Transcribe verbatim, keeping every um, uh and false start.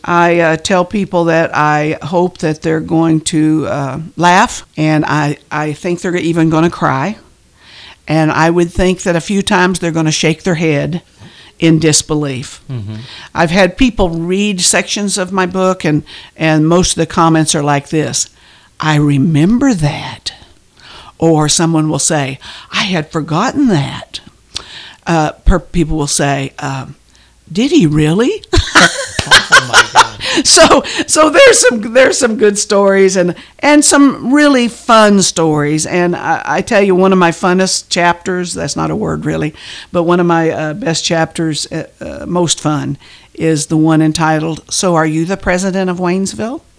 I uh, tell people that I hope that they're going to uh, laugh, and I, I think they're even going to cry. And I would think that a few times they're going to shake their head in disbelief. Mm-hmm. I've had people read sections of my book, and, and most of the comments are like this: I remember that. Or someone will say, I had forgotten that. Uh, per, people will say, um, did he really? Oh my God. So, so there's some there's some good stories and and some really fun stories. And I, I tell you, one of my funnest chapters, that's not a word really, but one of my uh, best chapters, uh, uh, most fun, is the one entitled, So Are You the President of Waynesville?